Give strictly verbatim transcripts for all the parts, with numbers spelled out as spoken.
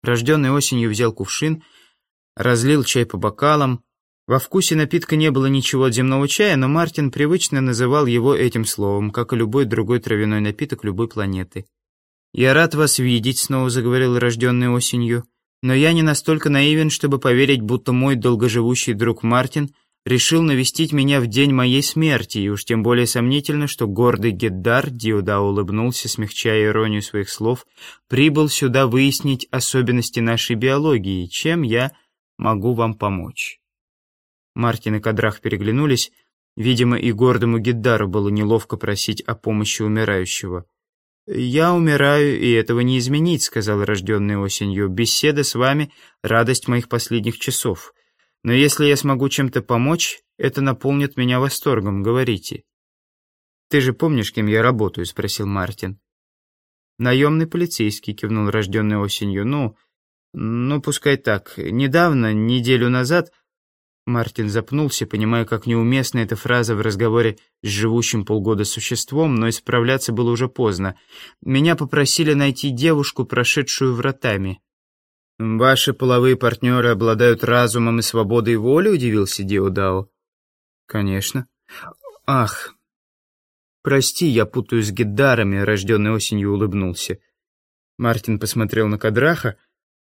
Рожденный осенью взял кувшин, разлил чай по бокалам. Во вкусе напитка не было ничего от земного чая, но Мартин привычно называл его этим словом, как и любой другой травяной напиток любой планеты. «Я рад вас видеть», — снова заговорил рожденный осенью, «но я не настолько наивен, чтобы поверить, будто мой долгоживущий друг Мартин решил навестить меня в день моей смерти, и уж тем более сомнительно, что гордый Гиддар», — Диодао улыбнулся, смягчая иронию своих слов, «прибыл сюда выяснить особенности нашей биологии, чем я могу вам помочь». Мартин и Кадрах переглянулись. Видимо, и гордому Гиддару было неловко просить о помощи умирающего. «Я умираю, и этого не изменить», — сказал рожденный осенью. «Беседа с вами — радость моих последних часов. Но если я смогу чем-то помочь, это наполнит меня восторгом. Говорите». «Ты же помнишь, кем я работаю?» — спросил Мартин. «Наемный полицейский», — кивнул рожденный осенью. «Ну, ну, пускай так. Недавно, неделю назад...» Мартин запнулся, понимая, как неуместна эта фраза в разговоре с живущим полгода существом, но исправляться было уже поздно. «Меня попросили найти девушку, прошедшую вратами». «Ваши половые партнеры обладают разумом и свободой воли?» — удивился Диодао. «Конечно». «Ах, прости, я путаю с Гиддарами», — рожденный осенью улыбнулся. Мартин посмотрел на Кадраха.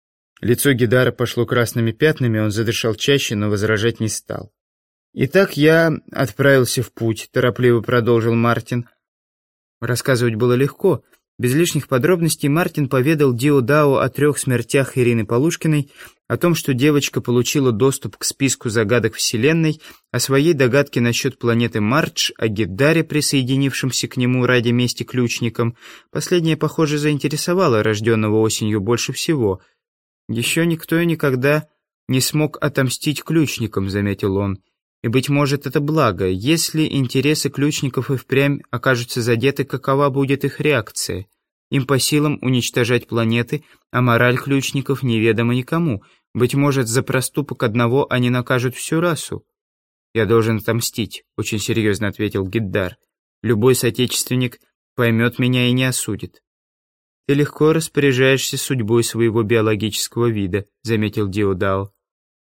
Лицо Гиддара пошло красными пятнами, он задышал чаще, но возражать не стал. «Итак, я отправился в путь», — торопливо продолжил Мартин. Рассказывать было легко. Без лишних подробностей Мартин поведал Диодао о трех смертях Ирины Полушкиной, о том, что девочка получила доступ к списку загадок Вселенной, о своей догадке насчет планеты Мардж, о Гиддаре, присоединившемся к нему ради мести ключникам. Последнее, похоже, заинтересовало рожденного осенью больше всего. «Еще никто и никогда не смог отомстить ключникам», — заметил он. «И, быть может, это благо. Если интересы ключников и впрямь окажутся задеты, какова будет их реакция? Им по силам уничтожать планеты, а мораль ключников неведома никому. Быть может, за проступок одного они накажут всю расу». «Я должен отомстить», — очень серьезно ответил Гиддар. «Любой соотечественник поймет меня и не осудит». «Ты легко распоряжаешься судьбой своего биологического вида», — заметил Диодао.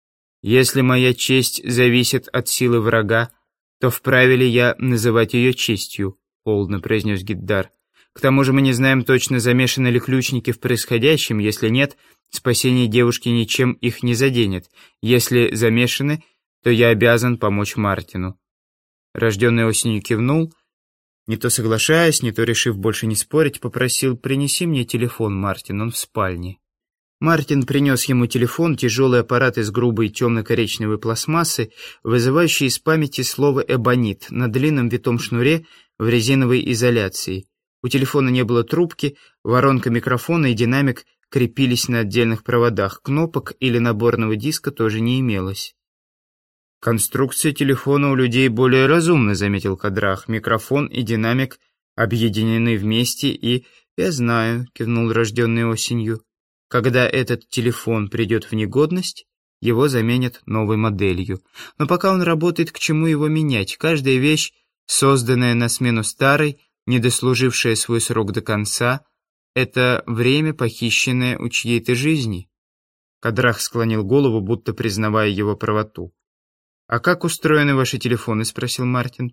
«Если моя честь зависит от силы врага, то вправе ли я называть ее честью?» — холодно произнес Гиддар. «К тому же мы не знаем точно, замешаны ли ключники в происходящем. Если нет, спасение девушки ничем их не заденет. Если замешаны, то я обязан помочь Мартину». Рожденный осенью кивнул, не то соглашаясь, не то решив больше не спорить, попросил: «Принеси мне телефон, Мартин, он в спальне». Мартин принес ему телефон, тяжелый аппарат из грубой темно-коричневой пластмассы, вызывающий из памяти слово «эбонит» на длинном витом шнуре в резиновой изоляции. У телефона не было трубки, воронка микрофона и динамик крепились на отдельных проводах, кнопок или наборного диска тоже не имелось. «Конструкция телефона у людей более разумна», — заметил Кадрах. «Микрофон и динамик объединены вместе и...» «Я знаю», — кивнул рожденный осенью. «Когда этот телефон придет в негодность, его заменят новой моделью. Но пока он работает, к чему его менять? Каждая вещь, созданная на смену старой, недослужившая свой срок до конца, это время, похищенное у чьей-то жизни». Кадрах склонил голову, будто признавая его правоту. «А как устроены ваши телефоны?» — спросил Мартин.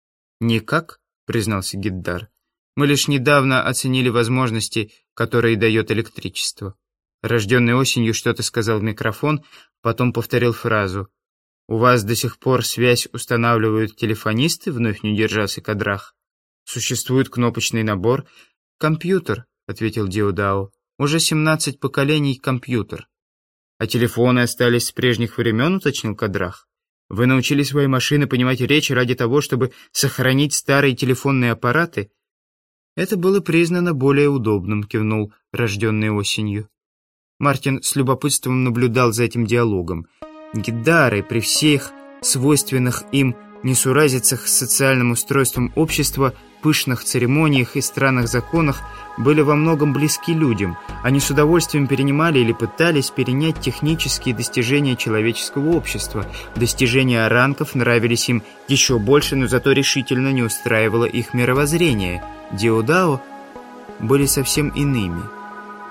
«Никак», — признался Гиддар. «Мы лишь недавно оценили возможности, которые дает электричество». Рожденный осенью что-то сказал в микрофон, потом повторил фразу. «У вас до сих пор связь устанавливают телефонисты?» — вновь не удержался Кадрах. «Существует кнопочный набор». «Компьютер», — ответил Диодао. «Уже семнадцать поколений компьютер». «А телефоны остались с прежних времен?» — уточнил Кадрах. «Вы научили свои машины понимать речь ради того, чтобы сохранить старые телефонные аппараты?» «Это было признано более удобным», — кивнул рожденный осенью. Мартин с любопытством наблюдал за этим диалогом. Гиддары при всех свойственных им несуразицах с социальным устройством общества, пышных церемониях и странных законах были во многом близки людям. Они с удовольствием перенимали или пытались перенять технические достижения человеческого общества. Достижения оранков нравились им еще больше, но зато решительно не устраивало их мировоззрение. Диодао были совсем иными.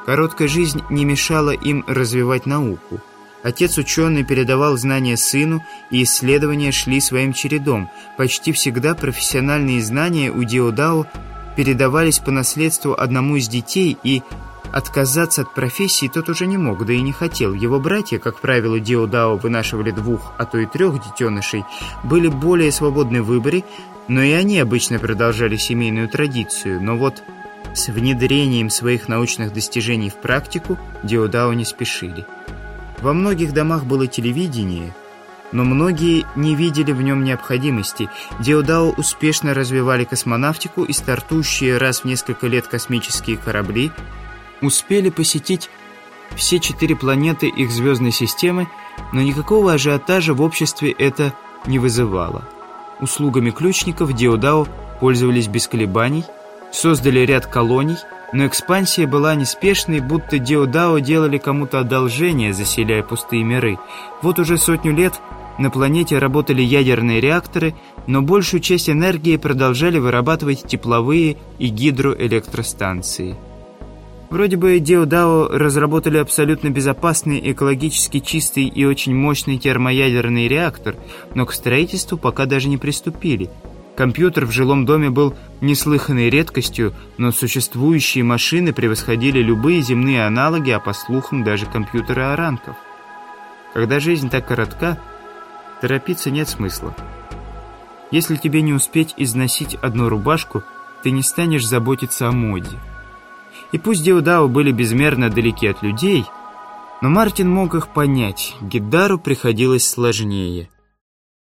Короткая жизнь не мешала им развивать науку. Отец ученый передавал знания сыну, и исследования шли своим чередом. Почти всегда профессиональные знания у Диодао передавались по наследству одному из детей, и отказаться от профессии тот уже не мог, да и не хотел. Его братья, как правило, Диодао вынашивали двух, а то и трех детенышей, были более свободны в выборе, но и они обычно продолжали семейную традицию. Но вот с внедрением своих научных достижений в практику Диодао не спешили. Во многих домах было телевидение, но многие не видели в нем необходимости. Диодао успешно развивали космонавтику, и стартующие раз в несколько лет космические корабли успели посетить все четыре планеты их звездной системы, но никакого ажиотажа в обществе это не вызывало. Услугами ключников Диодао пользовались без колебаний, создали ряд колоний, но экспансия была неспешной, будто Диодао делали кому-то одолжение, заселяя пустые миры. Вот уже сотню лет на планете работали ядерные реакторы, но большую часть энергии продолжали вырабатывать тепловые и гидроэлектростанции. Вроде бы Диодао разработали абсолютно безопасный, экологически чистый и очень мощный термоядерный реактор, но к строительству пока даже не приступили. Компьютер в жилом доме был неслыханной редкостью, но существующие машины превосходили любые земные аналоги, а по слухам даже компьютеры оранков. Когда жизнь так коротка, торопиться нет смысла. Если тебе не успеть износить одну рубашку, ты не станешь заботиться о моде. И пусть Диодао были безмерно далеки от людей, но Мартин мог их понять, Гиддару приходилось сложнее.